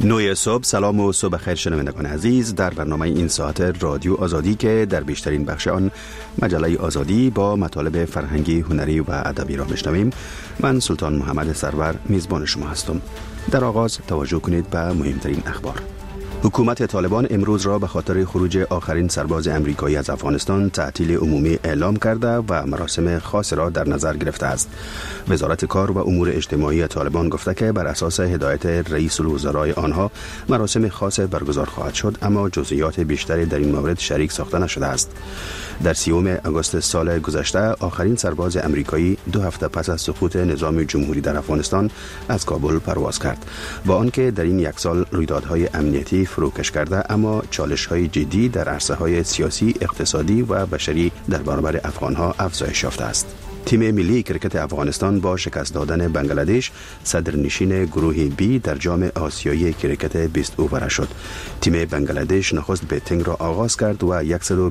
9 صبح. سلام و صبح خیر شنوندگان عزیز. در برنامه این ساعت رادیو آزادی که در بیشترین بخش آن مجله آزادی با مطالب فرهنگی، هنری و ادبی را میشنویم، من سلطان محمد سرور میزبان شما هستم. در آغاز توجه کنید به مهمترین اخبار. حکومت طالبان امروز را به خاطر خروج آخرین سرباز امریکایی از افغانستان تعطیل عمومی اعلام کرده و مراسم خاص را در نظر گرفته است. وزارت کار و امور اجتماعی طالبان گفته که بر اساس هدایت رئیس الوزراء آنها مراسم خاص برگزار خواهد شد، اما جزئیات بیشتری در این مورد شریک ساخته نشده است. در 30 آگوست سال گذشته آخرین سرباز امریکایی 2 هفته پس از سقوط نظام جمهوری در افغانستان از کابل پرواز کرد. با آنکه در این یک سال رویدادهای امنیتی فروکش کرده، اما چالش‌های جدی در عرصه‌های سیاسی، اقتصادی و بشری در برابر افغان‌ها افزایش یافته است. تیم ملی کرکت افغانستان با شکست دادن بنگلادش صدرنشین گروه بی در جام آسیایی کرکت 20 اووره شد. تیم بنگلادش نخست بیتینگ را آغاز کرد و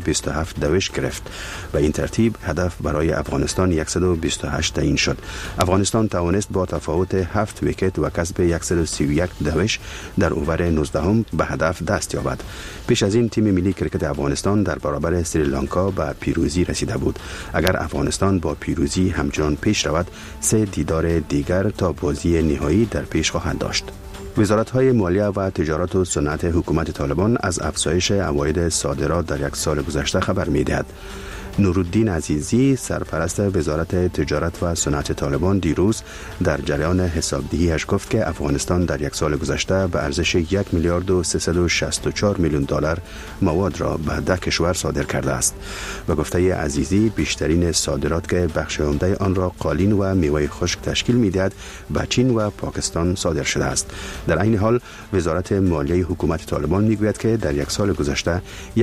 127 دوش گرفت. به این ترتیب هدف برای افغانستان 128 تعیین شد. افغانستان توانست با تفاوت 7 ویکت و کسب 131 دوش در اوور 19 به هدف دست یابد. پیش از این تیم ملی کرکت افغانستان در برابر سریلانکا به پیروزی رسیده بود. اگر افغانستان با پیروزی همچنان پیش رود، 3 دیدار دیگر تا بازی نهایی در پیش خواهند داشت. وزارت‌های مالیه و تجارت و صنعت حکومت طالبان از افزایش عواید صادرات در یک سال گذشته خبر می‌دهد. نورالدین عزیزی، سرپرست وزارت تجارت و صنعت طالبان، دیروز در جریان حسابدهی‌اش گفت که افغانستان در یک سال گذشته به ارزش 1 میلیارد و 364 میلیون دلار مواد را به 10 کشور صادر کرده است. و گفته عزیزی بیشترین صادرات که بخش عمده آن را قالین و میوه خشک تشکیل می‌دهد به چین و پاکستان صادر شده است. در این حال وزارت مالیه حکومت طالبان میگوید که در یک سال گذشته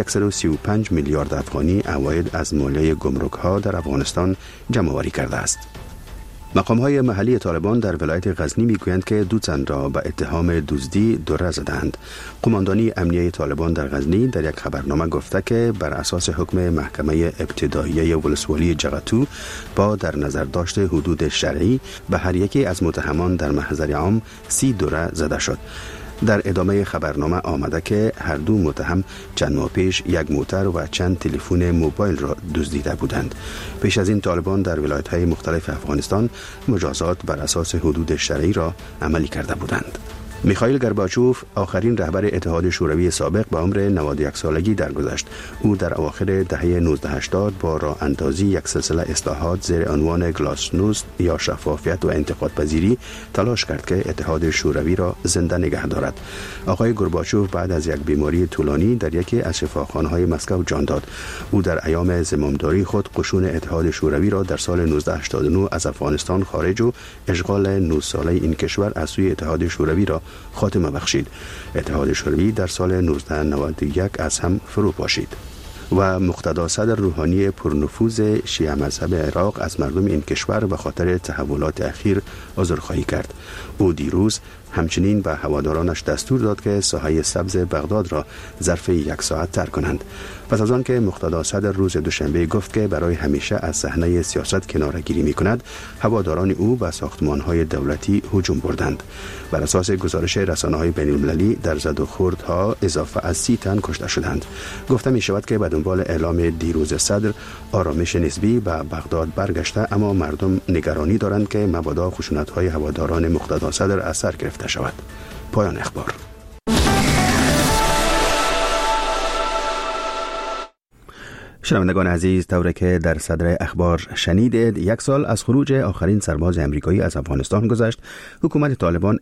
135 میلیارد افغانی عواید از مالیه گمرک ها در افغانستان جمع آوری کرده است. مقام های محلی طالبان در ولایت غزنی میگویند که 2 تن را به اتهام دزدی دره زدند. قماندانی امنیه طالبان در غزنی در یک خبرنامه گفته که بر اساس حکم محکمه ابتداییه ولسوالی جغتو با در نظر داشت حدود شرعی به هر یکی از متهمان در محضر عام 30 دره زده شد. در ادامه خبرنامه آمده که هر 2 متهم چند ماه پیش 1 موتر و چند تلفن موبایل را دزدیده بودند. پیش از این طالبان در ولایت‌های مختلف افغانستان مجازات بر اساس حدود شرعی را عملی کرده بودند. میخائیل گورباچوف، آخرین رهبر اتحاد شوروی سابق، به عمر 91 سالگی درگذشت. او در اواخر دهه 1980 با راه اندازی یک سلسله اصلاحات زیر عنوان گلاسنوست یا شفافیت و انتقاد پذیری تلاش کرد که اتحاد شوروی را زنده نگه دارد. آقای گورباچوف بعد از یک بیماری طولانی در یکی از شفاخانه‌های مسکو جان داد. او در ایام زمامداری خود قشون اتحاد شوروی را در سال 1989 از افغانستان خارج و اشغال 9 ساله این کشور از سوی اتحاد شوروی را خاتمه بخشید. اتحاد شوروی در سال 1991 از هم فرو پاشید و مقتدا صدر روحانی پرنفوذ شیعه مذهب عراق از مردم این کشور به خاطر تحولات اخیر عذرخواهی کرد. او دیروز همچنین به هوادارانش دستور داد که ساحه سبز بغداد را ظرف 1 ساعت ترک کنند. پس از آن که مقتدا صدر روز دوشنبه گفت که برای همیشه از صحنه سیاست کناره‌گیری می‌کند، هواداران او به ساختمان‌های دولتی هجوم بردند. بر اساس گزارش رسانه‌های بین‌المللی در زد و خوردها اضافه از 30 تن کشته شدند. گفته می‌شود که به دنبال اعلام دیروز صدر آرامش نسبی به بغداد برگشته، اما مردم نگرانی دارند که مبادا خشونت‌های هواداران مقتدا صدر اثر گرفته شود. پایان اخبار. شنوندگان عزیز، طوری که در صدر اخبار شنیدید، 1 سال از خروج آخرین سرباز امریکایی از افغانستان گذشت. حکومت طالبان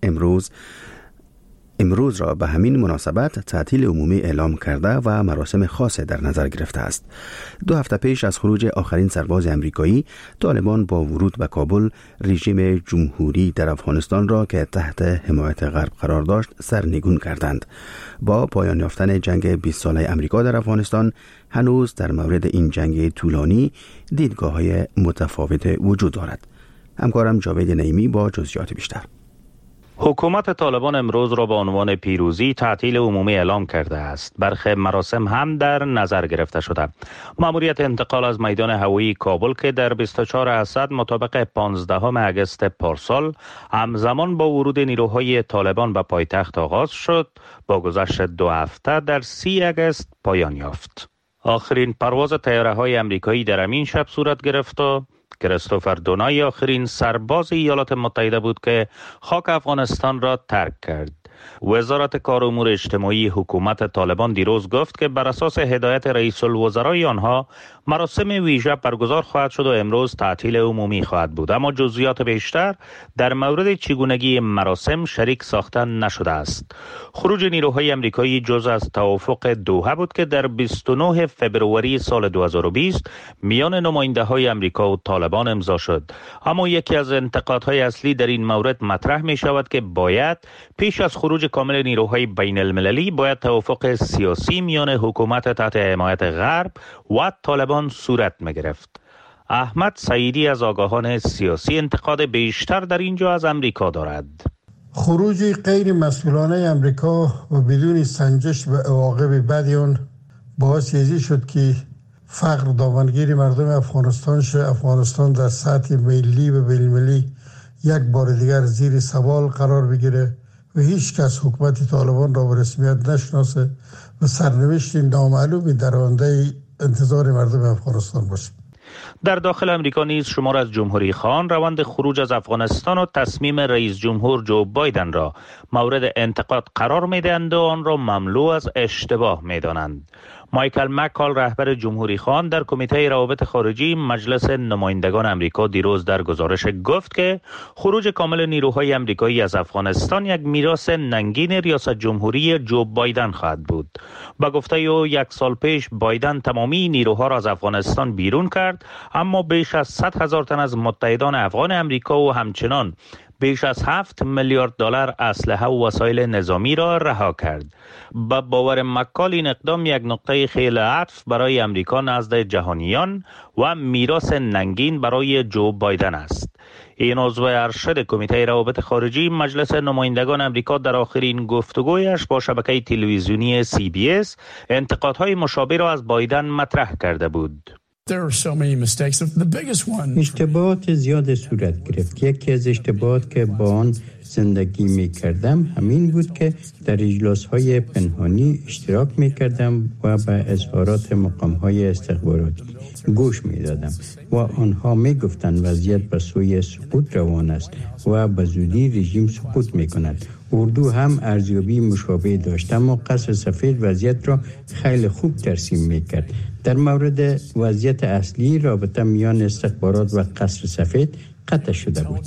امروز را به همین مناسبت تعطیل عمومی اعلام کرده و مراسم خاص در نظر گرفته است. 2 هفته پیش از خروج آخرین سرباز امریکایی، طالبان با ورود به کابل رژیم جمهوری در افغانستان را که تحت حمایت غرب قرار داشت سرنگون کردند. با پایان یافتن جنگ 20 ساله امریکا در افغانستان، هنوز در مورد این جنگ طولانی دیدگاه‌های متفاوت وجود دارد. همکارم جاوید نعیمی با جزئیات بیشتر. حکومت طالبان امروز را به عنوان پیروزی تعطیل عمومی اعلام کرده است. برخی مراسم هم در نظر گرفته شده. مأموریت انتقال از میدان هوایی کابل که در 24 اسد مطابق 15 اگست پارسال همزمان با ورود نیروهای طالبان به پایتخت آغاز شد، با گذشت 2 هفته در 30 اگست پایان یافت. آخرین پرواز طیاره‌های آمریکایی در همین شب صورت گرفت و کریستوفر دونای آخرین سرباز ایالات متحده بود که خاک افغانستان را ترک کرد. وزارت کار و امور اجتماعی حکومت طالبان دیروز گفت که بر اساس هدایت رئیس الوزرای آنها مراسم ویژه برگزار خواهد شد و امروز تعطیل عمومی خواهد بود، اما جزئیات بیشتر در مورد چگونگی مراسم شریک ساخته نشده است. خروج نیروهای آمریکایی جزء از توافق دوحه بود که در 29 فبروری سال 2020 میان نماینده‌های آمریکا و طالبان امضا شد. اما یکی از انتقادهای اصلی در این مورد مطرح می شود که باید پیش از خروج کامل نیروهای بین المللی باید توافق سیاسی میان حکومت تحت حمایت غرب و طالبان صورت می گرفت. احمد سعیدی از آگاهان سیاسی انتقاد بیشتر در اینجا از امریکا دارد. خروج غیر مسئولانه امریکا و بدون سنجش به عواقب بعد آن باعث شد که فقر دامنگیر مردم افغانستان در سطح ملی و بین‌المللی یک بار دیگر زیر سوال قرار بگیره و هیچ کس حکومت طالبان را به رسمیت نشناسه و سرنوشت نامعلومی در آینده انتظار مردم افغانستان باشه. در داخل امریکا نیز شمار از جمهوری خواهان روند خروج از افغانستان و تصمیم رئیس جمهور جو بایدن را مورد انتقاد قرار می‌دهند و آن را مملو از اشتباه می‌دانند. مایکل مکال رهبر جمهوری خواهان در کمیته روابط خارجی مجلس نمایندگان امریکا دیروز در گزارش گفت که خروج کامل نیروهای امریکایی از افغانستان یک میراث ننگین ریاست جمهوری جو بایدن خواهد بود. با گفته او 1 سال پیش بایدن تمامی نیروها را از افغانستان بیرون کرد، اما بیش از 100,000 تن از متحدان افغان امریکا و همچنان بیش از 7 میلیارد دلار اسلحه و وسایل نظامی را رها کرد. با باور مکال این اقدام یک نقطه خیلی عطف برای امریکا نزد جهانیان و میراث ننگین برای جو بایدن است. این عضو ارشد کمیته روابط خارجی مجلس نمایندگان امریکا در آخرین گفتگویش با شبکه تلویزیونی CBS انتقادهای مشابه را از بایدن مطرح کرده بود. اشتباهات زیاد صورت گرفت. یکی از اشتباهات که با آن زندگی می کردم همین بود که در اجلاس های پنهانی اشتراک می کردم و به اظهارات مقام های استخباراتی گوش می دادم و آنها می گفتند وضعیت به سوی سقوط روان است و به زودی رژیم سقوط می کند. اردو هم ارزیابی مشابه داشت، اما قصر سفید وضعیت را خیلی خوب ترسیم می کرد. در مورد وضعیت اصلی رابطه میان استخبارات و قصر سفید قطع شده بود.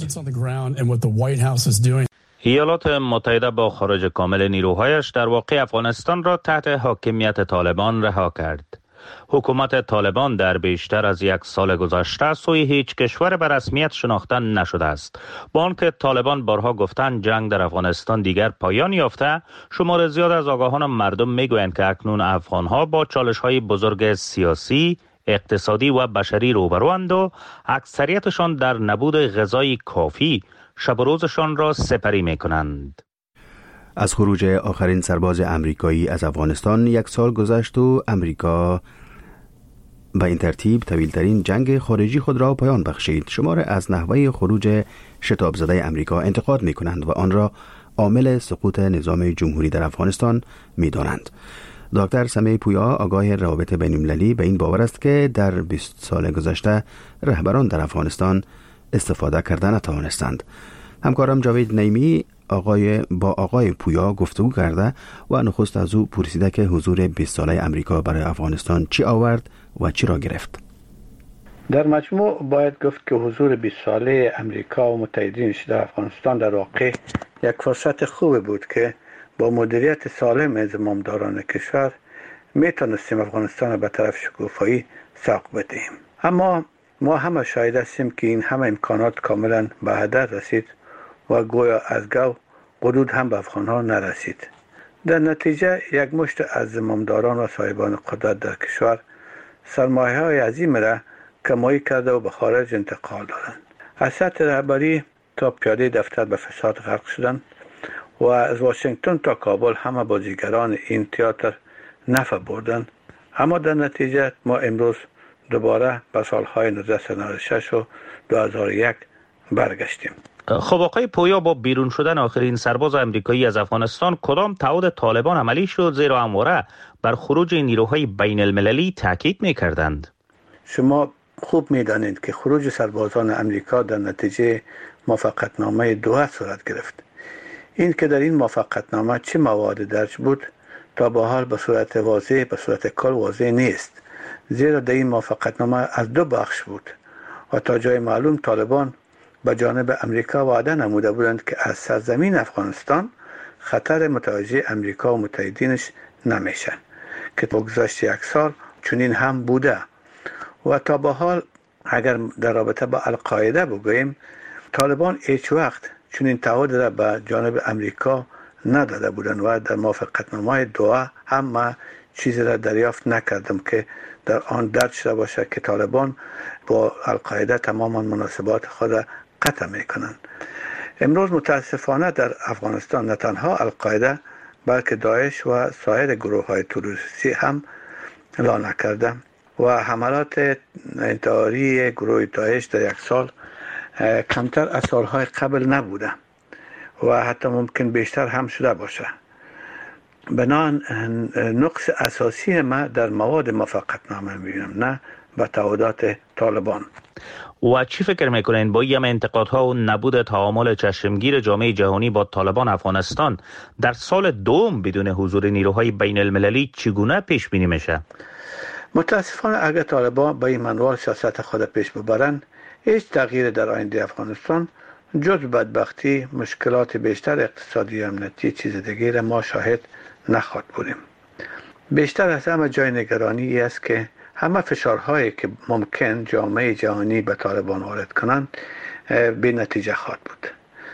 ایالات متحده با خروج کامل نیروهایش در واقع افغانستان را تحت حاکمیت طالبان رها کرد. حکومت طالبان در بیشتر از 1 سال گذشته سوی هیچ کشور به رسمیت شناخته نشده است. با آنکه طالبان بارها گفتند جنگ در افغانستان دیگر پایان یافته، شمار زیاد از آگاهان مردم میگویند که اکنون افغانها با چالش‌های بزرگ سیاسی، اقتصادی و بشری روبروند و اکثریتشان در نبود غذای کافی شب و روزشان را سپری می‌کنند. از خروج آخرین سرباز امریکایی از افغانستان 1 سال گذشت و امریکا به این ترتیب طویل‌ترین جنگ خارجی خود را پایان بخشید. شمار از نحوه خروج شتاب زده امریکا انتقاد می‌کنند و آن را عامل سقوط نظام جمهوری در افغانستان می‌دانند. دکتر سمیع پویا آگاه روابط بین‌المللی به این باور است که در 20 سال گذشته رهبران در افغانستان استفاده کردن نتوانستند. همکارم جاوید نیمی با آقای پویا گفتگو کرده و نخست از او پرسیده که حضور 20 ساله امریکا برای افغانستان چی آورد و چی را گرفت. در مجموع باید گفت که حضور 20 ساله امریکا و متحدینش در افغانستان در واقع یک فرصت خوب بود که با مدیریت سالم زمامداران کشور میتونستیم افغانستان را به طرف شکوفایی ساق بدهیم. اما ما همه شاهد هستیم که این همه امکانات کاملا به هدر رسید و گویا از گو قدود هم به افغانها نرسید. در نتیجه یک مشت از زمامداران و صاحبان قدرت در کشور سرمایه های عظیم را کمایی کرده و به خارج انتقال دادند. از سطح رهبری تا پیاده دفتر به فساد غرق شدند و از واشنگتن تا کابل همه بازیگران این تئاتر نفع بردن. اما در نتیجه ما امروز دوباره به سالهای 1996 و 2001 برگشتیم. خب آقای پویا، با بیرون شدن آخرین سرباز امریکایی از افغانستان کدام تعهد طالبان عملی شد، زیرا همواره بر خروج نیروهای بین المللی تاکید می‌کردند؟ شما خوب می‌دانید که خروج سربازان امریکا در نتیجه موافقتنامه دوحه صورت گرفت. این که در این موافقتنامه چه مواد درج بود تا به حال به صورت واضح، به صورت کل واضح نیست، زیرا در این موافقتنامه از دو بخش بود و تا جای معلوم طالبان به جانب امریکا وعده نموده بودند که از سرزمین افغانستان خطر متوجه امریکا و متحدینش نمیشه، که بگذشت 1 سال چنین هم بوده. و تا به حال اگر در رابطه با القاعده بگوییم، طالبان هیچ وقت چنین تعهد را به جانب امریکا نداده بودند و در موافقتنامه دوحه هم ما چیزی را دریافت نکردم که در آن درج شده باشه که طالبان با القاعده تماما مناسبات خود قطع میکنند. امروز متاسفانه در افغانستان نه تنها القاعده بلکه داعش و سایر گروه های تروریستی هم لانه کرده و حملات انتحاری گروه داعش در 1 سال کمتر از سالهای قبل نبوده و حتی ممکن بیشتر هم شده باشه. بنابراین نقص اساسی ما در مواد موافقتنامه میبینم، نه به تعهدات طالبان. و چی فکر میکنین با این انتقادها و نبود تعامل چشمگیر جامعه جهانی با طالبان افغانستان در سال دوم بدون حضور نیروهای بین المللی چگونه پیش بینی میشه؟ متاسفانه اگر طالبان با این منوال سیاست خود پیش ببرند، هیچ تغییر در آینده افغانستان جز بدبختی، مشکلات بیشتر اقتصادی و امنیتی چیز دیگه ما شاهد نخواهد بودیم. بیشتر از همه جای نگرانی است که همه فشارهایی که ممکن جامعه جهانی به طالبان وارد کنند بی نتیجه خواهد بود.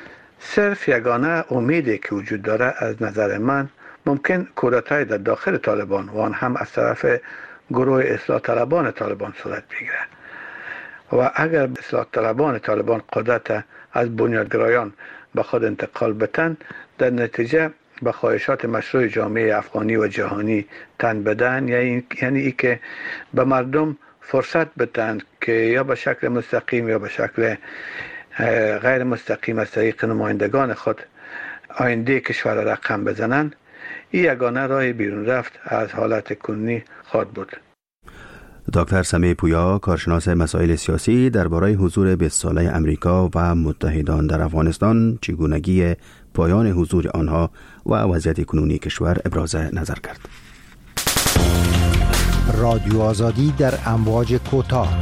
صرف یگانه امیدی که وجود داره از نظر من ممکن کودتای در داخل طالبان و آن هم از طرف گروه اصلاح طلبان طالبان صورت بگیره و اگر اصلاح طلبان طالبان قدرت از بنیادگرایان به خود انتقال بتن، در نتیجه به خواهشات مشروع جامعه افغانی و جهانی تن بدن، یعنی ای که به مردم فرصت بدن که یا به شکل مستقیم یا به شکل غیر مستقیم از طریق نمایندگان خود آینده کشور را رقم بزنند، این یگانه راه بیرون رفت از حالت کنونی خواهد بود. دکتر سمیع پویا، کارشناس مسائل سیاسی، درباره حضور 20 ساله امریکا و متحدان در افغانستان، چگونگی پایان حضور آنها و وضعیت کنونی کشور ابراز نظر کرد. رادیو آزادی در امواج کوتاه.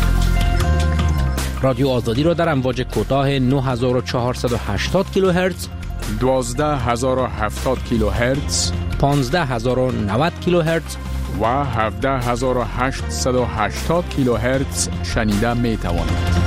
رادیو آزادی را در امواج کوتاه 9480 کیلوهرتز، 12070 کیلوهرتز، 15090 کیلوهرتز و 17880 کیلوهرتز شنیده می توانید.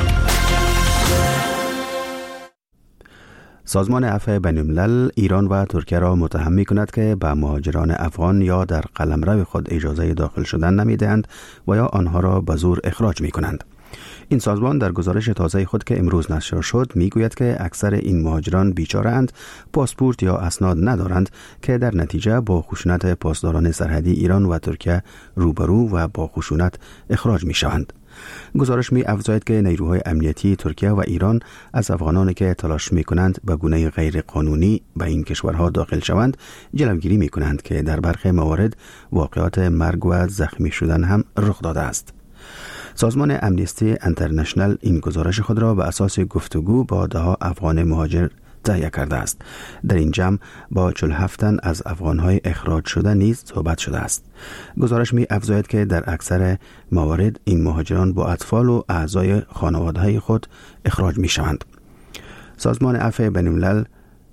سازمان عفو بین‌الملل ایران و ترکیه را متهم می‌کند که به مهاجران افغان یا در قلمرو خود اجازه داخل شدن نمی‌دهند و یا آنها را به زور اخراج می‌کنند. این سازمان در گزارش تازه خود که امروز نشر شد میگوید که اکثر این مهاجران بیچاره اند، پاسپورت یا اسناد ندارند که در نتیجه با خشونت پاسداران سرحدی ایران و ترکیه روبرو و با خشونت اخراج می‌شوند. گزارش می افزاید که نیروهای امنیتی ترکیه و ایران از افغانانی که تلاش می کنند به گونه غیر قانونی به این کشورها داخل شوند جلوگیری می کنند که در برخی موارد واقعات مرگ و زخمی شدن هم رخ داده است. سازمان امنیستی انترنشنال این گزارش خود را به اساس گفتگو با ده‌ها افغان مهاجر تهیه کرده است. در این جمع با 47 تن از افغانهای اخراج شده نیز صحبت شده است. گزارش می افزاید که در اکثر موارد این مهاجران با اطفال و اعضای خانواده‌های خود اخراج می شوند. سازمان عفو بین‌الملل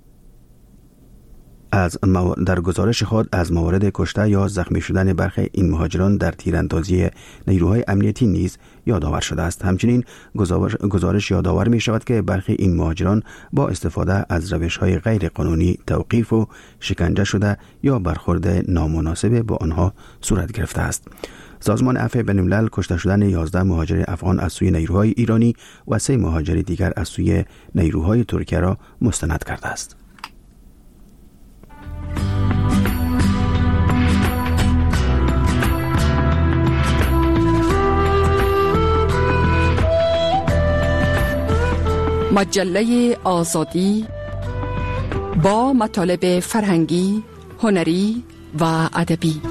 در گزارش خود از موارد کشته یا زخمی شدن برخی این مهاجران در تیراندازی نیروهای امنیتی نیز یادآور شده است. همچنین گزارش یادآور می شود که برخی این مهاجران با استفاده از روش‌های غیر قانونی توقیف و شکنجه شده یا برخورد نامناسب با آنها صورت گرفته است. سازمان عفو بین‌الملل کشته شدن 11 مهاجر افغان از سوی نیروهای ایرانی و 3 مهاجر دیگر از سوی نیروهای ترکیه را مستند کرده است. مجله آزادی با مطالب فرهنگی، هنری و ادبی.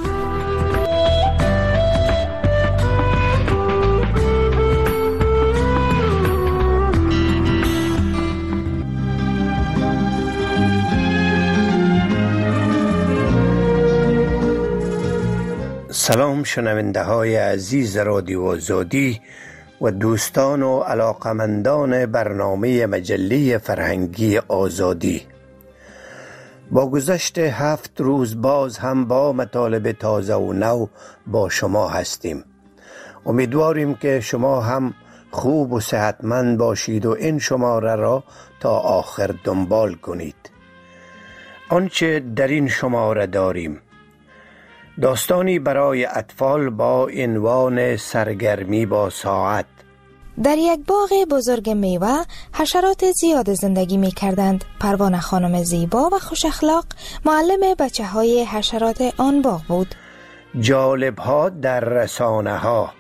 سلام شنونده های عزیز رادیو آزادی و دوستان و علاقمندان برنامه مجله فرهنگی آزادی. با گذشت 7 روز باز هم با مطالب تازه و نو با شما هستیم. امیدواریم که شما هم خوب و صحتمند باشید و این شماره را تا آخر دنبال کنید. آنچه در این شماره داریم: داستانی برای اطفال با عنوان سرگرمی با ساعت. در یک باغ بزرگ میوه حشرات زیاد زندگی می کردند. پروانه خانم زیبا و خوش اخلاق معلم بچه های حشرات آن باغ بود. جالب ها در رسانه ها.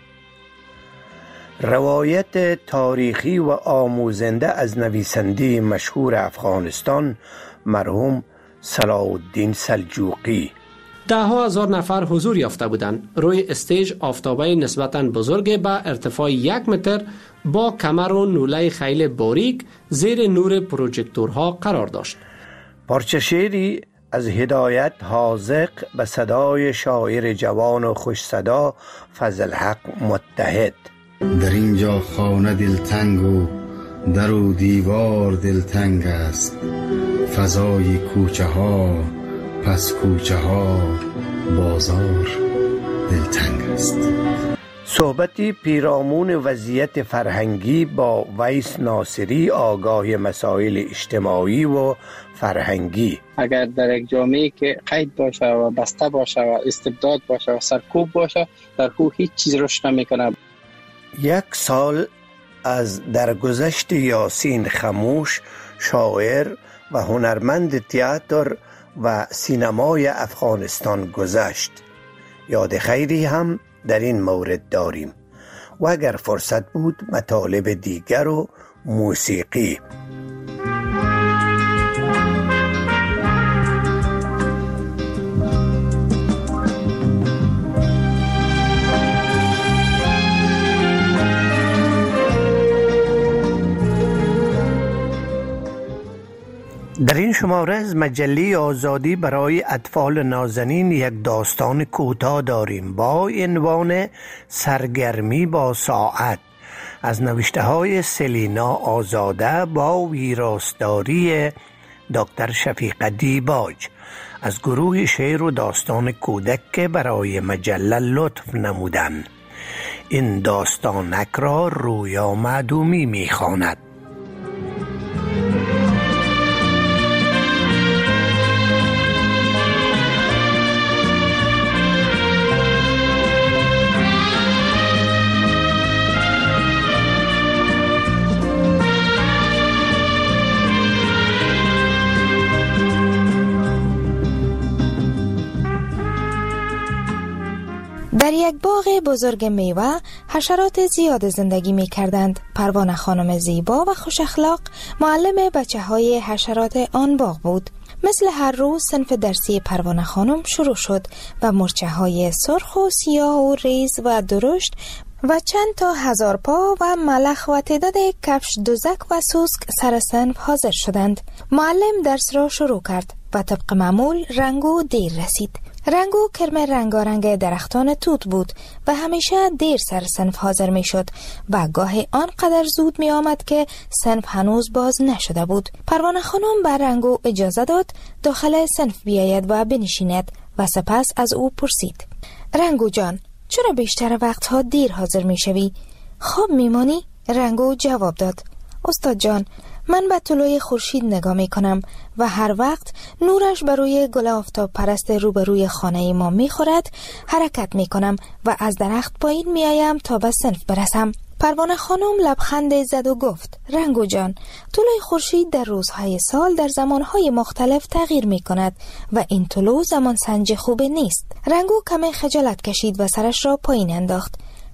روایت تاریخی و آموزنده از نویسنده مشهور افغانستان مرحوم صلاح الدین سلجوقی. 10,000 نفر حضور یافته بودند. روی استیج آفتابه نسبتاً بزرگ با ارتفاع 1 متر با کمر و نوله خیلی باریک زیر نور پروژکتورها قرار داشت. پارچه شعری از هدایت حاذق به صدای شاعر جوان و خوش صدا فضل حق متحد. در اینجا خانه دلتنگ و در و دیوار دلتنگ است، فضای کوچه ها پس کوچه ها بازار دلتنگ است. صحبتی پیرامون وضعیت فرهنگی با ویس ناصری، آگاه مسائل اجتماعی و فرهنگی. اگر در یک جامعه که قید باشه و بسته باشه و استبداد باشه و سرکوب باشه، در او هیچ چیز رشد نمیکنه. 1 سال از درگذشت یاسین خموش، شاعر و هنرمند تئاتر و سینمای افغانستان گذشت. یاد خیری هم در این مورد داریم و اگر فرصت بود مطالب دیگر و موسیقی. در این شماره از مجله آزادی برای اطفال نازنین یک داستان کوتاه داریم با عنوان سرگرمی با ساعت از نوشته های سلینا آزاده با ویراستاری دکتر شفیق دیباج از گروه شعر و داستان کودک که برای مجله لطف نمودند. این داستانک را رویا معدومی می‌خواند. در یک باغ بزرگ میوه حشرات زیاد زندگی می کردند. پروانه خانم زیبا و خوش اخلاق معلم بچه های حشرات آن باغ بود. مثل هر روز صنف درسی پروانه خانم شروع شد و مرچه های سرخ و سیاه و ریز و درشت و چند تا 1000 پا و ملخ و تعداد کفش دوزک و سوسک سر صنف حاضر شدند. معلم درس را شروع کرد و طبق معمول رنگو دیر رسید. رنگو کرم رنگارنگ درختان توت بود و همیشه دیر سر صنف حاضر می شد و گاهی آنقدر زود می آمد که صنف هنوز باز نشده بود. پروانه خانم بر رنگو اجازه داد داخل صنف بیاید و بنشیند و سپس از او پرسید: رنگو جان، چرا بیشتر وقتها دیر حاضر می شوی؟ خواب می مانی؟ رنگو جواب داد: استاد جان، من به طلوع خورشید نگاه می کنم و هر وقت نورش بر روی گل آفتاب پرست روبروی خانه ما می خورد حرکت می کنم و از درخت پایین می آیم تا به صنف برسم. پروانه خانم لبخند زد و گفت: رنگو جان، طلوع خورشید در روزهای سال در زمانهای مختلف تغییر می کند و این طلوع زمان سنج خوب نیست. رنگو کمی خجالت کشید و سرش را پایین انداخت.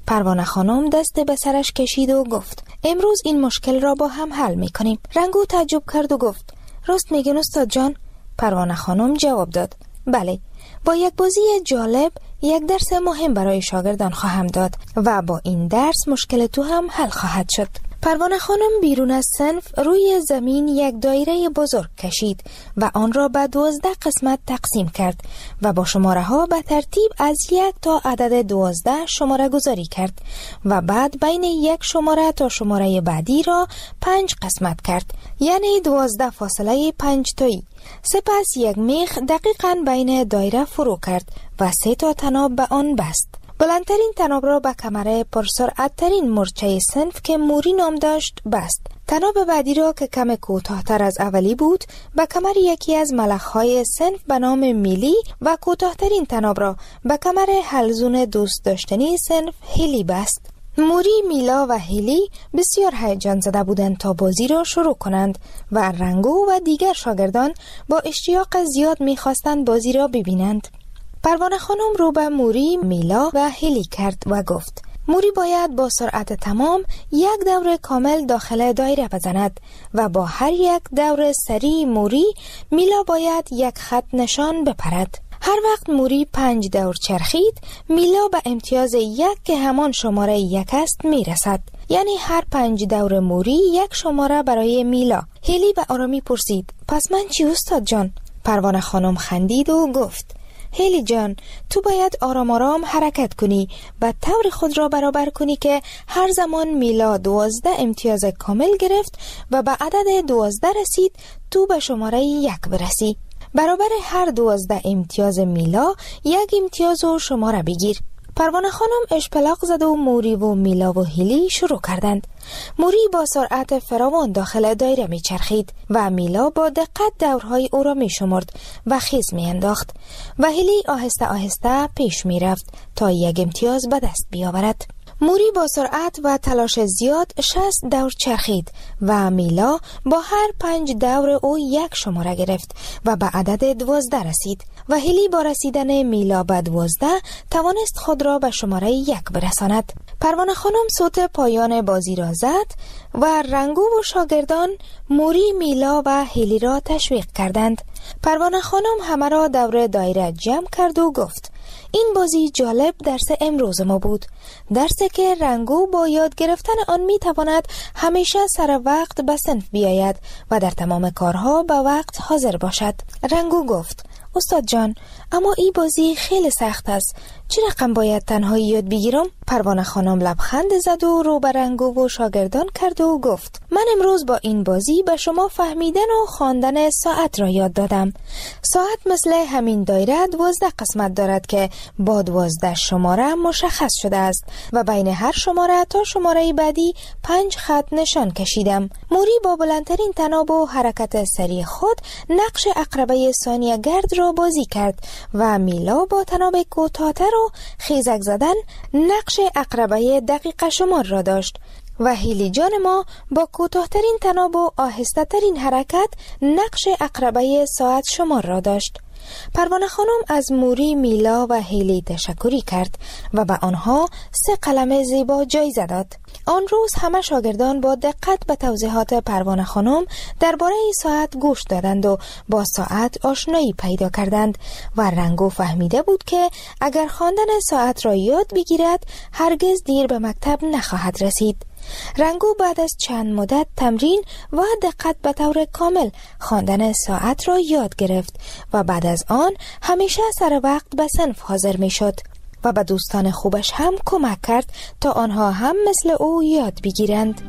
پروانه خانم دست به سرش کشید و گفت امروز این مشکل را با هم حل میکنیم. رنگو تعجب کرد و گفت راست میگن استاد جان؟ پروانه خانم جواب داد بله، با یک بازی جالب یک درس مهم برای شاگردان خواهم داد و با این درس مشکل تو هم حل خواهد شد. پروانه خانم بیرون از صنف روی زمین یک دایره بزرگ کشید و آن را به 12 قسمت تقسیم کرد و با شماره ها به ترتیب از 1 تا عدد 12 شماره گذاری کرد و بعد بین یک شماره تا شماره بعدی را 5 قسمت کرد، یعنی 12 فاصله 5 تایی. سپس یک میخ دقیقاً بین دایره فرو کرد و 3 تا طناب به آن بست. بلندترین طناب را به کمر پرسرعت‌ترین مورچه صنف که موری نام داشت بست. طناب بعدی را که کم کوتاه‌تر از اولی بود به کمر یکی از ملخ‌های صنف به نام میلی و کوتاه‌ترین طناب را به کمر حلزون دوست داشتنی صنف هیلی بست. موری، میلا و هیلی بسیار هیجان زده بودند تا بازی را شروع کنند و رنگو و دیگر شاگردان با اشتیاق زیاد می‌خواستند بازی را ببینند. پروانه خانم رو به موری، میلا و هیلی کرد و گفت موری باید با سرعت تمام یک دور کامل داخل دایره بزند و با هر یک دور سری موری، میلا باید یک خط نشان بپرد. هر وقت موری 5 دور چرخید، میلا به امتیاز 1 که همان شماره 1 است میرسد. یعنی هر 5 دور موری یک شماره برای میلا. هیلی به آرامی پرسید پس من چی استاد جان؟ پروانه خانم خندید و گفت هیلی جان، تو باید آرام آرام حرکت کنی و طور خود را برابر کنی که هر زمان میلا 12 امتیاز کامل گرفت و به عدد 12 رسید تو به شماره 1 برسی. برابر هر 12 امتیاز میلا 1 امتیاز و شماره بگیر. پروانه خانم اشپلاق زد و موری و میلا و هیلی شروع کردند. موری با سرعت فراوان داخل دایره می چرخید و میلا با دقت دورهای او را می شمرد و خیز می انداخت و هیلی آهسته آهسته پیش می رفت تا 1 امتیاز به دست بیاورد. موری با سرعت و تلاش زیاد 60 دور چرخید و میلا با هر 5 دور او 1 شماره گرفت و به عدد 12 رسید و هیلی با رسیدن میلا به 12 توانست خود را به شماره 1 برساند. پروانه خانم صوت پایان بازی را زد و رنگو و شاگردان موری، میلا و هیلی را تشویق کردند. پروانه خانم همه را دور دایره جمع کرد و گفت این بازی جالب درس امروز ما بود. درسی که رنگو با یاد گرفتن آن می تواند همیشه سر وقت به صنف بیاید و در تمام کارها به وقت حاضر باشد. رنگو گفت استاد جان، اما این بازی خیلی سخت است. چه رقم باید تنهایی یاد بگیرم؟ پروانه خانم لبخند زد و رو به رنگو و شاگردان کرد و گفت من امروز با این بازی به شما فهمیدن و خواندن ساعت را یاد دادم. ساعت مثل همین دایره 12 قسمت دارد که با 12 شماره مشخص شده است و بین هر شماره تا شماره بعدی 5 خط نشان کشیدم. موری با بلندترین طناب و حرکت سریع خود نقش عقربه ثانیه گرد را بازی کرد و میلا با طناب کوتاه‌تر و خیزک زدن نقش عقربه دقیقه شمار را داشت و هیلی جان ما با کوتاه‌ترین طناب و آهسته ترین حرکت نقش عقربه ساعت شمار را داشت. پروانه خانم از موری، میلا و هیلی تشکری کرد و به آنها 3 قلم زیبا جایزه داد. آن روز همه شاگردان با دقت به توضیحات پروانه خانم درباره ساعت گوش دادند و با ساعت آشنایی پیدا کردند و رنگو فهمیده بود که اگر خواندن ساعت را یاد بگیرد هرگز دیر به مکتب نخواهد رسید. رنگو بعد از چند مدت تمرین و دقت به طور کامل خواندن ساعت را یاد گرفت و بعد از آن همیشه سر وقت به صنف حاضر می شد و به دوستان خوبش هم کمک کرد تا آنها هم مثل او یاد بگیرند.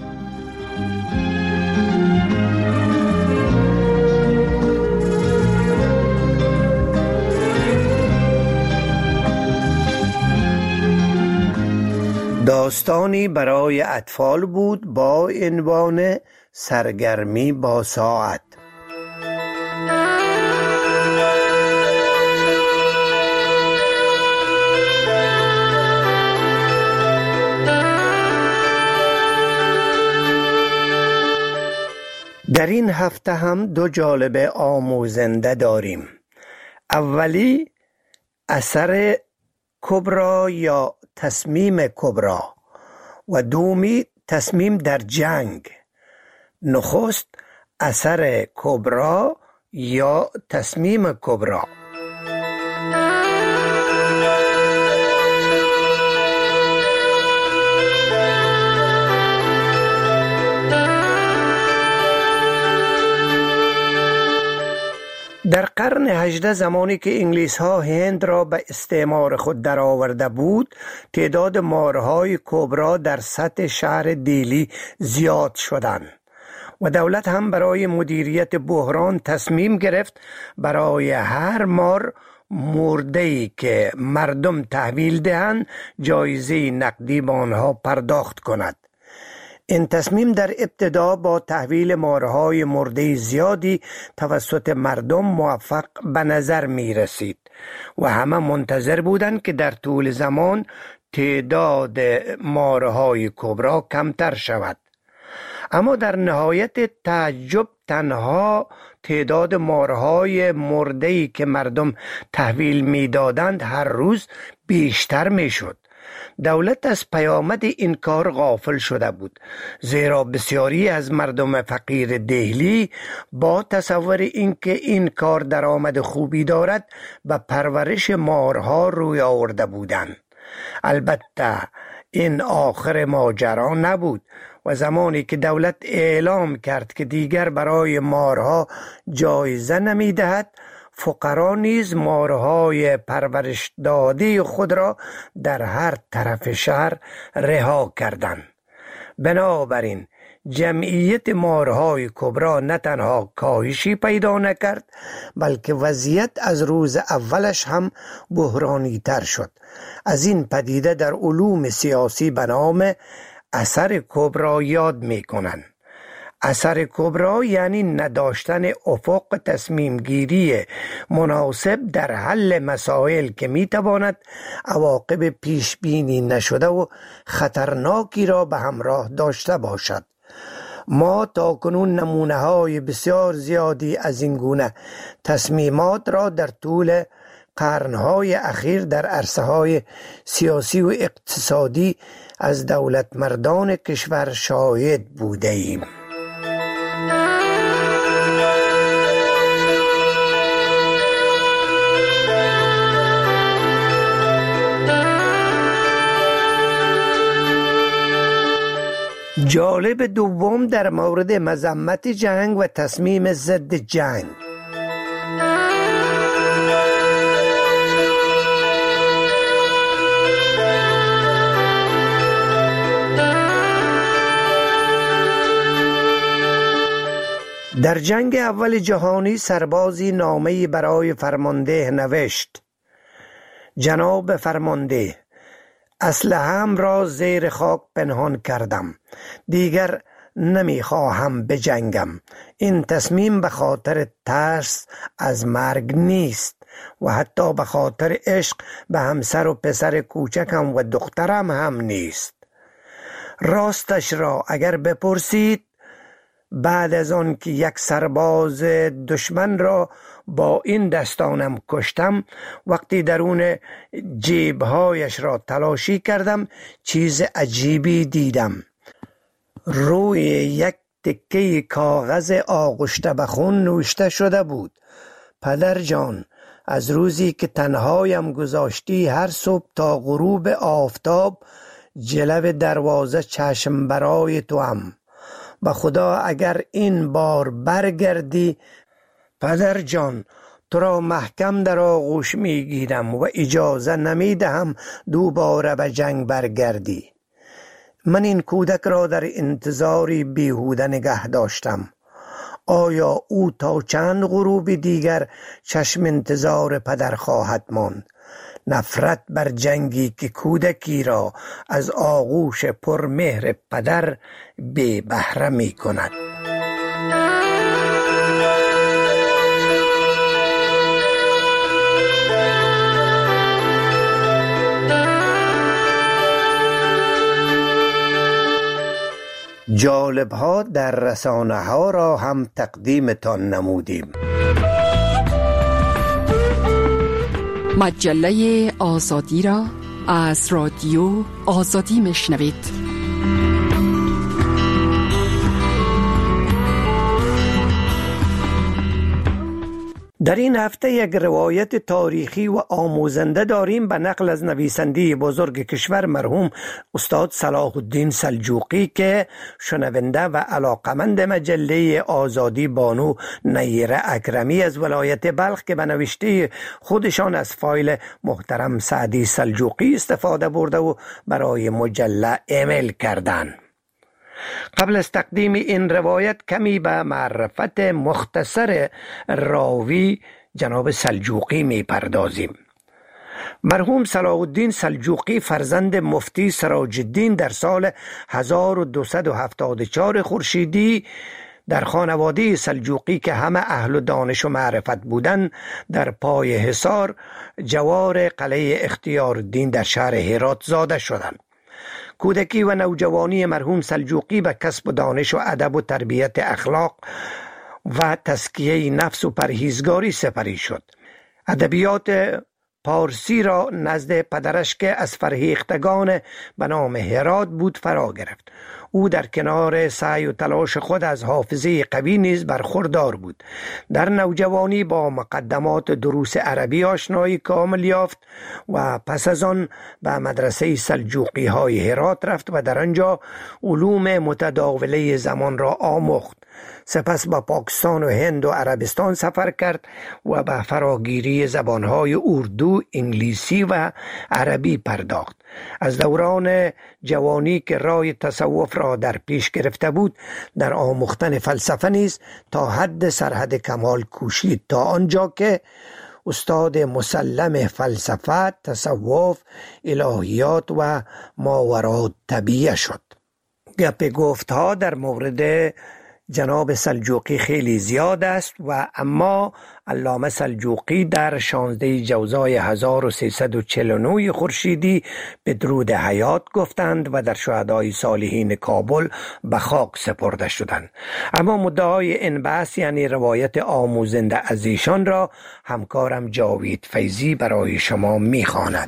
داستانی برای اطفال بود با عنوان سرگرمی با ساعت. در این هفته هم 2 جالب آموزنده داریم. اولی اثر کبرا یا تصمیم کبرا و دومی تصمیم در جنگ. نخست اثر کبرا یا تصمیم کبرا. در قرن 18 زمانی که انگلیس ها هند را به استعمار خود درآورده بود، تعداد مارهای کبرا در سطح شهر دیلی زیاد شدند و دولت هم برای مدیریت بحران تصمیم گرفت برای هر مار مرده‌ای که مردم تحویل دهند جایزه نقدی به آنها پرداخت کند. این تصمیم در ابتدا با تحویل مارهای مرده زیادی توسط مردم موفق به نظر می رسید و همه منتظر بودند که در طول زمان تعداد مارهای کبرا کمتر شود. اما در نهایت تعجب تنها تعداد مارهای مرده‌ای که مردم تحویل می دادند هر روز بیشتر می شد. دولت از پیامد این کار غافل شده بود، زیرا بسیاری از مردم فقیر دهلی با تصور اینکه این کار درآمد خوبی دارد به پرورش مارها روی آورده بودند. البته این آخر ماجرا نبود و زمانی که دولت اعلام کرد که دیگر برای مارها جایزه نمی دهد، فقرا نیز مارهای پرورش داده خود را در هر طرف شهر رها کردند. بنابراین جمعیت مارهای کبرا نه تنها کاهشی پیدا نکرد، بلکه وضعیت از روز اولش هم بحرانی تر شد. از این پدیده در علوم سیاسی به نام اثر کبرا یاد می کنند. اثر کبرا یعنی نداشتن افق تصمیم گیری مناسب در حل مسائل که می تواند عواقب پیش بینی نشده و خطرناکی را به همراه داشته باشد. ما تاکنون نمونه های بسیار زیادی از این گونه تصمیمات را در طول قرنهای اخیر در عرصه های سیاسی و اقتصادی از دولت مردان کشور شاهد بوده ایم. جالب دوم در مورد مذمت جنگ و تصمیم ضد جنگ. در جنگ اول جهانی سربازی نامه‌ای برای فرمانده نوشت: جناب فرمانده، اسلحه‌ام را زیر خاک پنهان کردم. دیگر نمیخواهم بجنگم. این تصمیم به خاطر ترس از مرگ نیست و حتی به خاطر عشق به همسر و پسر کوچکم و دخترم هم نیست. راستش را اگر بپرسید، بعد از آن که یک سرباز دشمن را با این دستانم کشتم، وقتی درون جیبهایش را تلاشی کردم چیز عجیبی دیدم. روی یک تکه کاغذ آغشته به خون نوشته شده بود: پدر جان، از روزی که تنهایم گذاشتی هر صبح تا غروب آفتاب جلو دروازه چشم برای تو هم. به خدا اگر این بار برگردی پدر جان، تو را محکم در آغوش میگیرم و اجازه نمیدهم دوباره به جنگ برگردی. من این کودک را در انتظاری بیهوده نگه داشتم. آیا او تا چند غروب دیگر چشم انتظار پدر خواهد ماند؟ نفرت بر جنگی که کودکی را از آغوش پرمهر پدر بی بهره می کند. جالب ها در رسانه ها را هم تقدیمتان نمودیم. مجله آزادی را از رادیو آزادی میشنوید. در این هفته یک روایت تاریخی و آموزنده داریم به نقل از نویسنده بزرگ کشور مرحوم استاد صلاح الدین سلجوقی که شنونده و علاقمند مجله آزادی بانو نیره اکرمی از ولایت بلخ که به نوشته خودشان از فایل محترم سعدی سلجوقی استفاده برده و برای مجله ایمیل کردند. قبل از تقدیم این روایت کمی به معرفت مختصر راوی جناب سلجوقی می پردازیم. مرحوم صلاح الدین سلجوقی فرزند مفتی سراج الدین در سال 1274 خورشیدی در خانواده سلجوقی که همه اهل دانش و معرفت بودند در پای حصار جوار قلعه اختیار الدین در شهر هرات زاده شدند. کودکی و نوجوانی مرحوم سلجوقی به کسب دانش و ادب و تربیت اخلاق و تزکیه نفس و پرهیزگاری سپری شد. ادبیات پارسی را نزد پدرش که از فرهیختگان به نام هرات بود فرا گرفت. او در کنار سعی و تلاش خود از حافظه قوی نیز برخوردار بود. در نوجوانی با مقدمات دروس عربی آشنایی کامل یافت و پس از آن به مدرسه سلجوقی های هرات رفت و در آنجا علوم متداوله زمان را آموخت. سپس به پاکستان و هند و عربستان سفر کرد و به فراگیری زبانهای اردو، انگلیسی و عربی پرداخت. از دوران جوانی که راه تصوف را در پیش گرفته بود در آموختن فلسفه نیز تا حد سرحد کمال کوشید تا آنجا که استاد مسلم فلسفه، تصوف، الهیات و ماوراء الطبیعه شد. گپ گفتها در مورد جناب سلجوقی خیلی زیاد است و اما علامه سلجوقی در 16 جوزای 1349 خورشیدی به درود حیات گفتند و در شهدای صالحین کابل به خاک سپرده شدند. اما مدعای این بحث یعنی روایت آموزنده از ایشان را همکارم جاوید فیضی برای شما می‌خواند.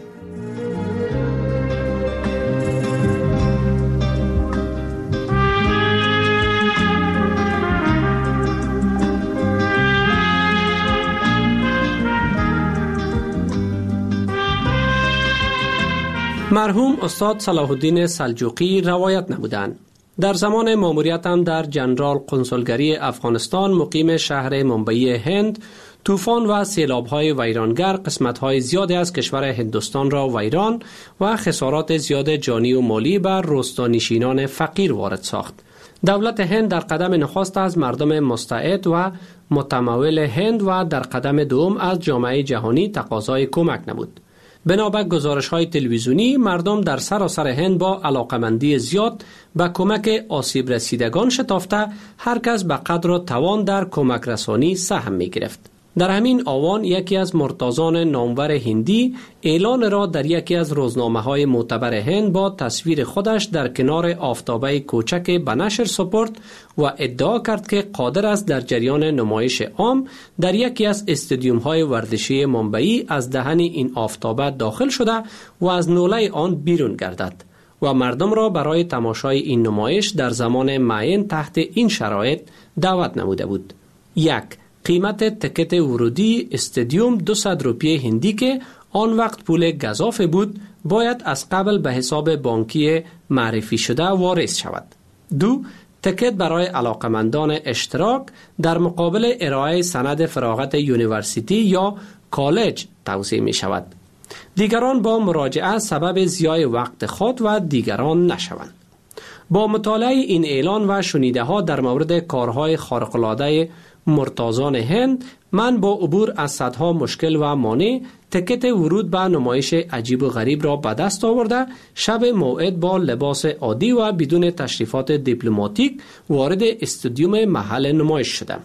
مرحوم استاد صلاح الدین سلجوقی روایت نمودند. در زمان ماموریتم در جنرال قنصلگری افغانستان مقیم شهر منبعی هند، طوفان و سیلاب‌های ویرانگر قسمت‌های زیادی از کشور هندوستان را ویران و خسارات زیاد جانی و مالی بر روستانشینان فقیر وارد ساخت. دولت هند در قدم نخست از مردم مستعد و متمول هند و در قدم دوم از جامعه جهانی تقاضای کمک نمود. بنابر گزارش‌های تلویزیونی مردم در سراسر هند با علاقمندی زیاد به کمک آسیب رسیدگان شتافته هر کس به قدر و توان در کمک رسانی سهم می‌گرفت. در همین آوان یکی از مرتازان نامور هندی اعلان را در یکی از روزنامه‌های معتبر هند با تصویر خودش در کنار آفتابه کوچک به نشر سپرد و ادعا کرد که قادر است در جریان نمایش عام در یکی از استادیوم‌های ورزشی منبعی از دهن این آفتابه داخل شده و از نوله آن بیرون گردد و مردم را برای تماشای این نمایش در زمان معین تحت این شرایط دعوت نموده بود. 1. قیمت تکت ورودی استادیوم 200 روپیه هندی که آن وقت پول گزافه بود باید از قبل به حساب بانکی معرفی شده واریز شود. 2. تکت برای علاقمندان اشتراک در مقابل ارائه سند فراغت یونیورسیتی یا کالج توزیع می شود. دیگران با مراجعه سبب ضیاع وقت خود و دیگران نشوند. با مطالعه این اعلان و شنیده ها در مورد کارهای خارق‌العاده مرتازان هند، من با عبور از صدها مشکل و مانع تکت ورود به نمایش عجیب و غریب را به دست آورده شب موعد با لباس عادی و بدون تشریفات دیپلماتیک وارد استادیوم محل نمایش شدم.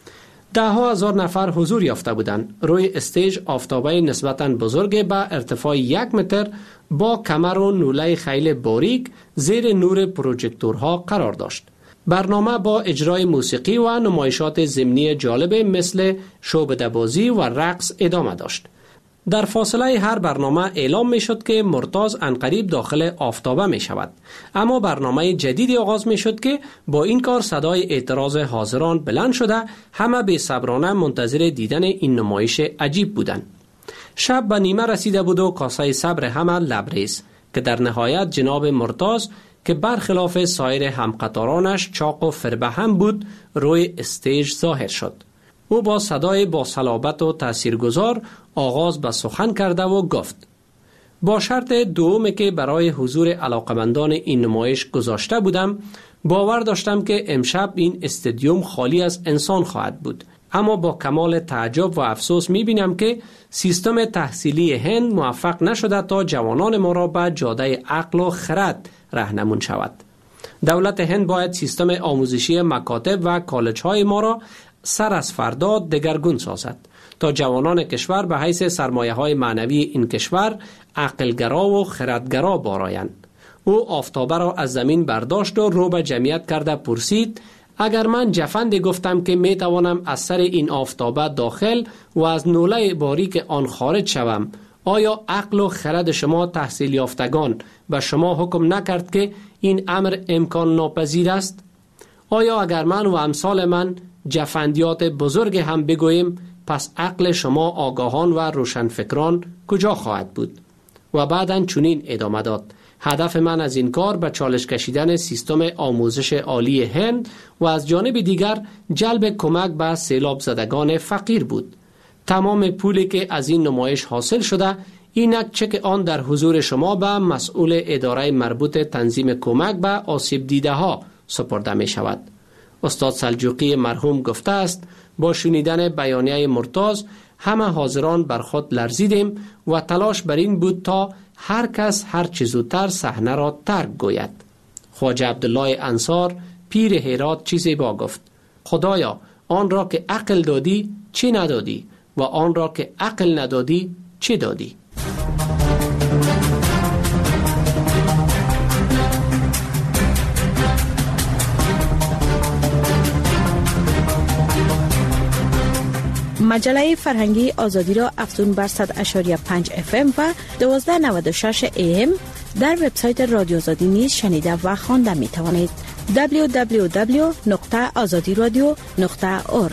10,000 نفر حضور یافته بودند. روی استیج آفتابه نسبتاً بزرگ با ارتفاع 1 متر با کمر و نوله خیلی باریک زیر نور پروژکتورها قرار داشت. برنامه با اجرای موسیقی و نمایشات ضمنی جالب مثل شعبده بازی و رقص ادامه داشت. در فاصله هر برنامه اعلام می شد که مرتاض عنقریب داخل آفتابه می شود. اما برنامه جدیدی آغاز می شد که با این کار صدای اعتراض حاضران بلند شده همه به صبرانه منتظر دیدن این نمایش عجیب بودند. شب به نیمه رسیده بود و کاسه صبر همه لبریز که در نهایت جناب مرتاض که برخلاف سایر همقطارانش چاق و فربهم بود روی استیج ظاهر شد. او با صدای با صلابت و تاثیرگذار آغاز به سخن کرده و گفت: با شرط دومی که برای حضور علاقمندان این نمایش گذاشته بودم، باور داشتم که امشب این استادیوم خالی از انسان خواهد بود. اما با کمال تعجب و افسوس می‌بینم که سیستم تحصیلی هند موفق نشده تا جوانان ما را به جاده عقل و خرد راهنمون شود. دولت هند باید سیستم آموزشی مکاتب و کالج‌های ما را سر از فردا دگرگون سازد تا جوانان کشور به حیث سرمایه‌های معنوی این کشور عقلگرا و خردگرا بارایند. او آفتابه را از زمین برداشت و رو به جمعیت کرده پرسید: اگر من جفندی گفتم که می توانم از سر این آفتابه داخل و از نوله باریک آن خارج شوم، آیا عقل و خرد شما تحصیل یافتگان به شما حکم نکرد که این امر امکان ناپذیر است؟ آیا اگر من و امثال من جفندیات بزرگ هم بگوییم، پس عقل شما آگاهان و روشنفکران کجا خواهد بود؟ و بعداً چنین ادامه داد: هدف من از این کار به چالش کشیدن سیستم آموزش عالی هند و از جانب دیگر جلب کمک به سیلاب زدگان فقیر بود. تمام پولی که از این نمایش حاصل شده، اینک چک آن در حضور شما به مسئول اداره مربوط تنظیم کمک به آسیب دیده ها سپرده می شود. استاد سلجوقی مرحوم گفته است: با شنیدن بیانیه مرتاض همه حاضران بر خود لرزیدیم و تلاش بر این بود تا هر کس هر چه زودتر صحنه را ترک گوید. خواجه عبدالله انصار پیر هرات چیزی با گفت: خدایا، آن را که عقل دادی چی ندادی و آن را که عقل ندادی چی دادی؟ مجله فرهنگی آزادی را افزون بر 100.5 FM و 1296 AM در وبسایت رادیو آزادی نیز شنیده و خوانده می توانید. www.azadiradio.org.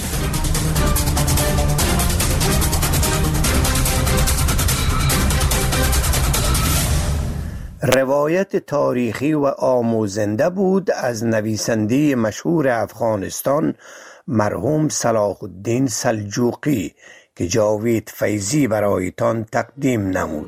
روایت تاریخی و آموزنده بود از نویسنده مشهور افغانستان مرحوم صلاح الدین سلجوقی که جاوید فیضی برایتان تقدیم نمود.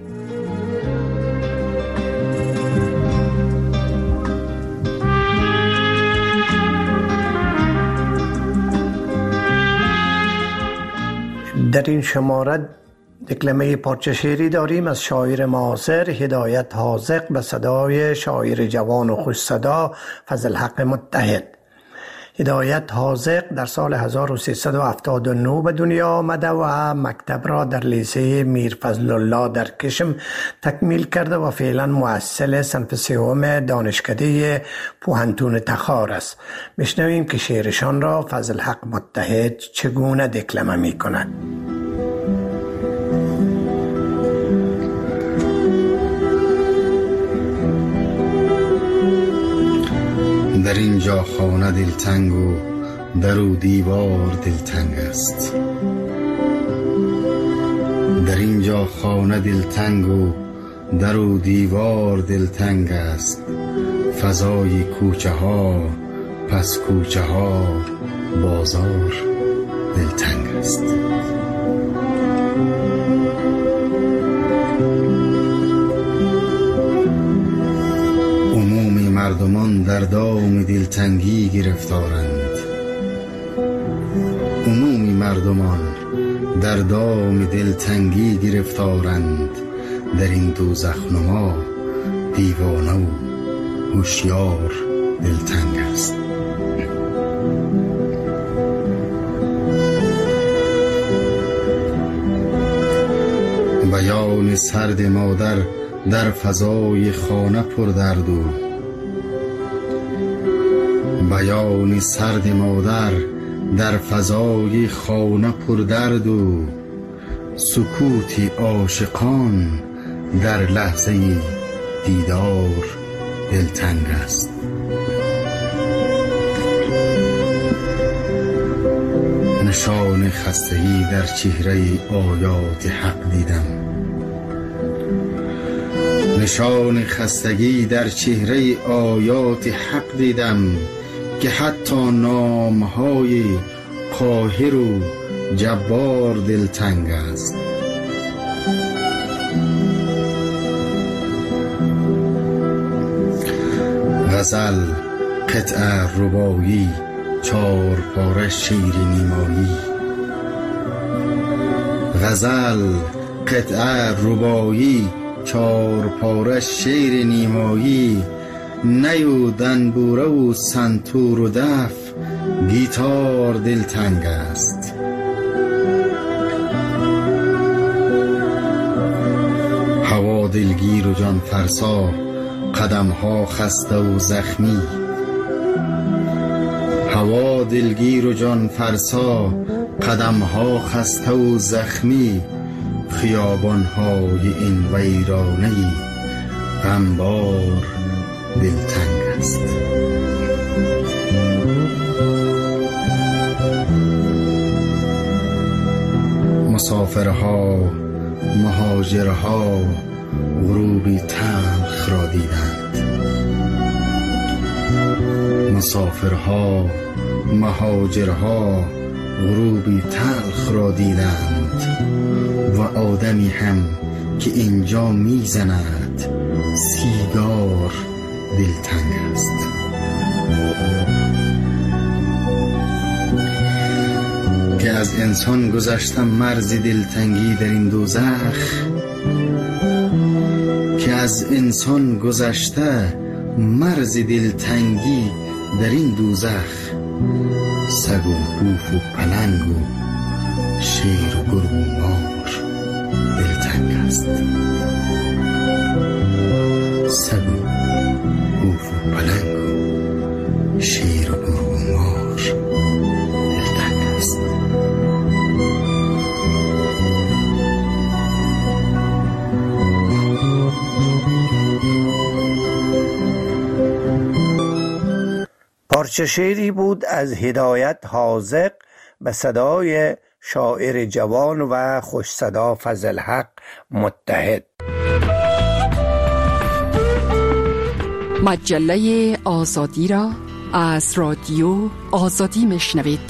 در این شماره دکلمه پارچه شعری داریم از شاعر معاصر هدایت حاذق به صدای شاعر جوان و خوش صدا فضل حق متحد. هدایت حاذق در سال 1379 به دنیا آمده و مکتب را در لیسه میر فضل الله در کشم تکمیل کرده و فعلا محصل صنف سوم دانشکده پوهنتون تخار است. میشنویم که شعرشان را فضل حق متحد چگونه دکلمه می کند. در اینجا خانه دلتنگ و در و دیوار دلتنگ است. در اینجا خانه دلتنگ و در و دیوار دلتنگ است. فضای کوچه ها پس کوچه ها بازار دلتنگ است. مردمان در دام دلتنگی گرفتارند. عمومی مردمان در دام دلتنگی گرفتارند. در این دوزخ نما دیوانه و هوشیار دلتنگ است. بیان سرد مادر در فضای خانه پر درد و بیان سرد مادر در فضای خانه پر درد و سکوتی عاشقان در لحظه دیدار دلتنگ است. نشان خستگی در چهره آیات حق دیدم، نشان خستگی در چهره آیات حق دیدم که حتی نامهای قاهر و جبار دلتنگ است. غزل، قطعه ربایی، چار پاره شیر نیمایی. غزل، قطعه ربایی، چار پاره شیر نیمایی. نیو دنبوره و سنتور و دف گیتار دلتنگ است. هوا دلگیر و جان فرسا، قدم ها خسته و زخمی. هوا دلگیر و جان فرسا، قدم ها خسته و زخمی. خیابان های این ویرانه‌ای غمبار دلتنگ است. مسافرها، مهاجرها غروبی تلخ را دیدند. مسافرها، مهاجرها غروبی تلخ را دیدند و آدمی هم که اینجا میزند سیگار دلتنگ است. که از انسان گذشته مرز دلتنگی در این دوزخ، که از انسان گذشته مرز دلتنگی در این دوزخ. سگ و بوف و پلنگ و شیر و گرگ و مار دلتنگ است. سگ و بوف و پلنگ و شیر و گرگ و مار دلتنگ است. پارچه شعری بود از هدایت حاذق به صدای شاعر جوان و خوش صدا فضلحق متحد. مجله آزادی را از رادیو آزادی میشنوید.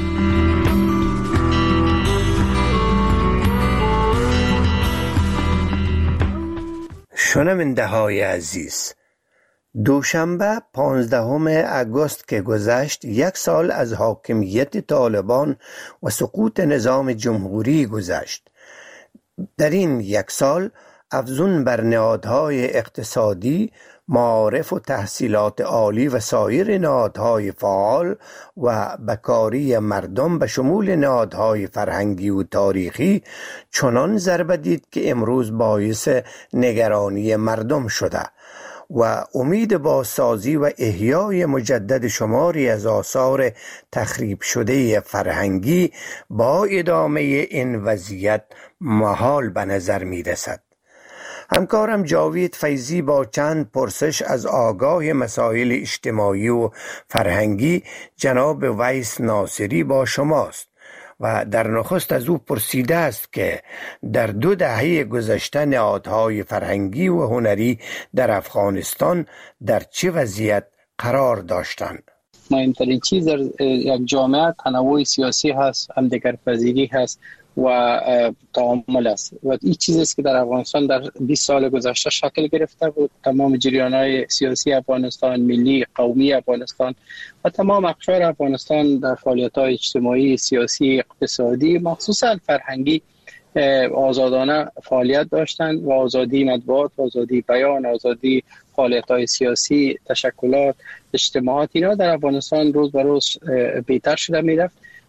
شنونده های عزیز، دوشنبه 15 اگست که گذشت، 1 سال از حاکمیت طالبان و سقوط نظام جمهوری گذشت. در این 1 سال افزون بر نهادهای اقتصادی، معارف و تحصیلات عالی و سایر نهادهای فعال و بکاری مردم به شمول نهادهای فرهنگی و تاریخی چنان ضربه دید که امروز باعث نگرانی مردم شده و امید بازسازی و احیای مجدد شماری از آثار تخریب شده فرهنگی با ادامه این وضعیت محال به نظر می رسد. همکارم جاوید فیضی با چند پرسش از آگاه مسائل اجتماعی و فرهنگی جناب ویس ناصری با شماست و در نخست از او پرسیده است که در 2 دهه گذشته نهادهای فرهنگی و هنری در افغانستان در چه وضعیت قرار داشتند؟ مهمترین چیز در یک جامعه تنوع سیاسی هست، همدیگرپذیری هست و تعامل است و این چیزی است که در افغانستان در 20 سال گذشته شکل گرفته بود. تمام جریان‌های سیاسی افغانستان، ملی، قومی افغانستان و تمام اقشار افغانستان در فعالیت‌های اجتماعی، سیاسی، اقتصادی، مخصوصا فرهنگی آزادانه فعالیت داشتند و آزادی مطبوعات، آزادی بیان، آزادی فعالیت‌های سیاسی، تشکلات، اجتماعات، اینا در افغانستان روز به روز بهتر شده می‌رفت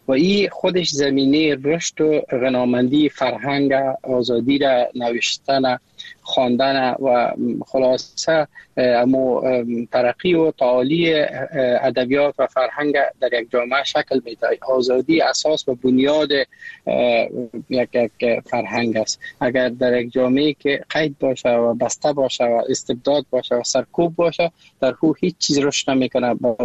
و این خودش زمینه رشد و غنامندی فرهنگ آزادی را نوشتن خواندن و خلاصه ترقی و تعالی ادبیات و فرهنگ در یک جامعه شکل میده. آزادی اساس و بنیاد یک فرهنگ است. اگر در یک جامعه که قید باشه و بسته باشه و استبداد باشه و سرکوب باشه، در او هیچ چیز رشد نمیکنه.